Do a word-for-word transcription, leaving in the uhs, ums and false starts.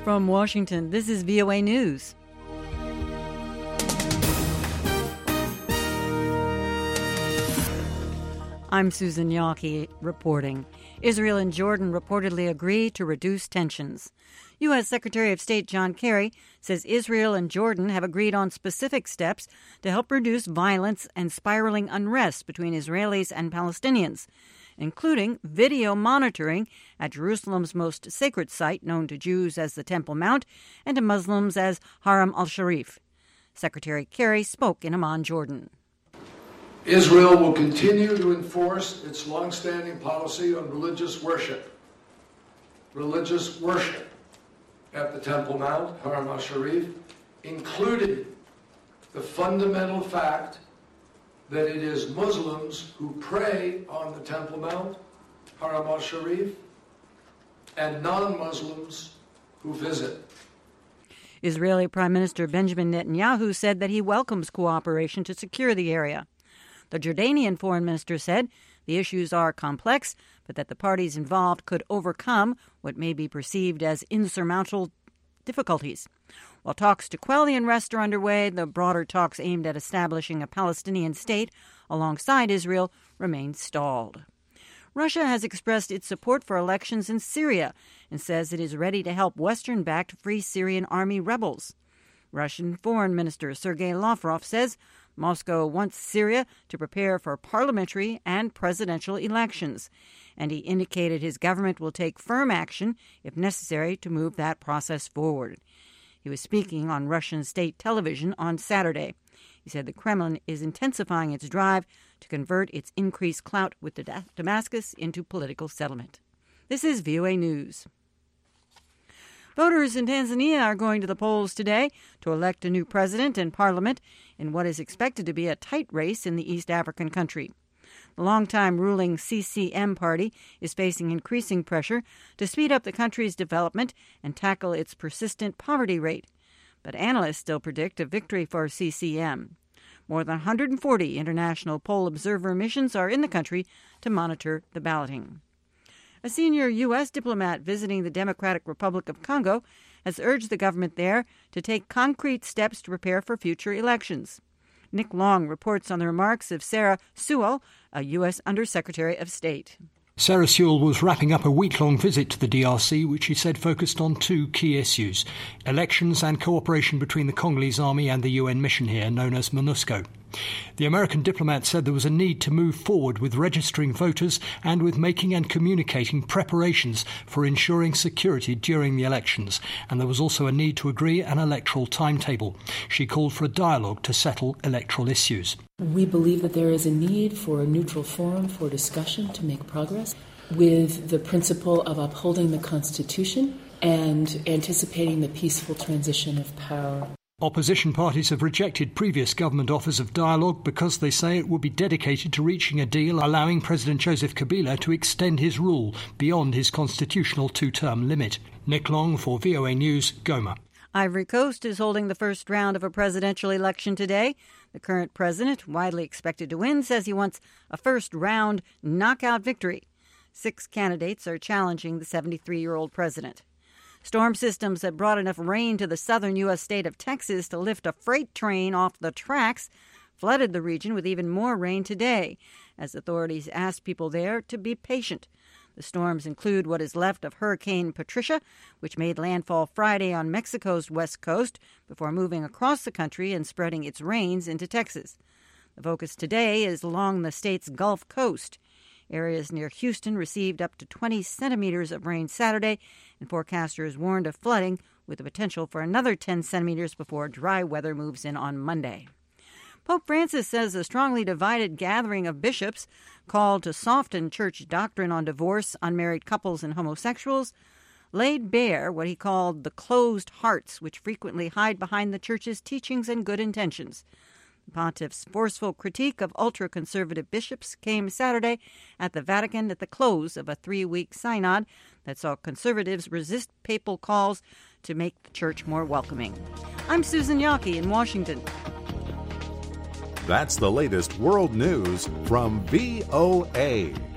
From Washington, this is V O A News. I'm Susan Yawkey reporting. Israel and Jordan reportedly agree to reduce tensions. U S. Secretary of State John Kerry says Israel and Jordan have agreed on specific steps to help reduce violence and spiraling unrest between Israelis and Palestinians, including video monitoring at Jerusalem's most sacred site, known to Jews as the Temple Mount and to Muslims as Haram al-Sharif. Secretary Kerry spoke in Amman, Jordan. Israel will continue to enforce its long-standing policy on religious worship. Religious worship at the Temple Mount, Haram al-Sharif, including the fundamental fact that it is Muslims who pray on the Temple Mount, Haram al-Sharif, and non-Muslims who visit. Israeli Prime Minister Benjamin Netanyahu said that he welcomes cooperation to secure the area. The Jordanian foreign minister said the issues are complex, but that the parties involved could overcome what may be perceived as insurmountable difficulties. While talks to quell the unrest are underway, the broader talks aimed at establishing a Palestinian state alongside Israel remain stalled. Russia has expressed its support for elections in Syria and says it is ready to help Western-backed Free Syrian Army rebels. Russian Foreign Minister Sergei Lavrov says Moscow wants Syria to prepare for parliamentary and presidential elections, and he indicated his government will take firm action if necessary to move that process forward. He was speaking on Russian state television on Saturday. He said the Kremlin is intensifying its drive to convert its increased clout with Damascus into political settlement. This is V O A News. Voters in Tanzania are going to the polls today to elect a new president and parliament in what is expected to be a tight race in the East African country. The longtime ruling C C M party is facing increasing pressure to speed up the country's development and tackle its persistent poverty rate. But analysts still predict a victory for C C M. More than one hundred forty international poll observer missions are in the country to monitor the balloting. A senior U S diplomat visiting the Democratic Republic of Congo has urged the government there to take concrete steps to prepare for future elections. Nick Long reports on the remarks of Sarah Sewell, a U S Undersecretary of State. Sarah Sewell was wrapping up a week-long visit to the D R C, which she said focused on two key issues: elections and cooperation between the Congolese army and the U N mission here, known as MONUSCO. The American diplomat said there was a need to move forward with registering voters and with making and communicating preparations for ensuring security during the elections, and there was also a need to agree an electoral timetable. She called for a dialogue to settle electoral issues. We believe that there is a need for a neutral forum for discussion to make progress with the principle of upholding the Constitution and anticipating the peaceful transition of power. Opposition parties have rejected previous government offers of dialogue because they say it would be dedicated to reaching a deal allowing President Joseph Kabila to extend his rule beyond his constitutional two-term limit. Nick Long for V O A News, Goma. Ivory Coast is holding the first round of a presidential election today. The current president, widely expected to win, says he wants a first-round knockout victory. Six candidates are challenging the seventy-three-year-old president. Storm systems that brought enough rain to the southern U S state of Texas to lift a freight train off the tracks flooded the region with even more rain today, as authorities asked people there to be patient. The storms include what is left of Hurricane Patricia, which made landfall Friday on Mexico's west coast before moving across the country and spreading its rains into Texas. The focus today is along the state's Gulf Coast. Areas near Houston received up to twenty centimeters of rain Saturday, and forecasters warned of flooding with the potential for another ten centimeters before dry weather moves in on Monday. Pope Francis says a strongly divided gathering of bishops called to soften church doctrine on divorce, unmarried couples, and homosexuals laid bare what he called the closed hearts which frequently hide behind the church's teachings and good intentions. The pontiff's forceful critique of ultra-conservative bishops came Saturday at the Vatican at the close of a three-week synod that saw conservatives resist papal calls to make the church more welcoming. I'm Susan Yawkey in Washington. That's the latest world news from V O A.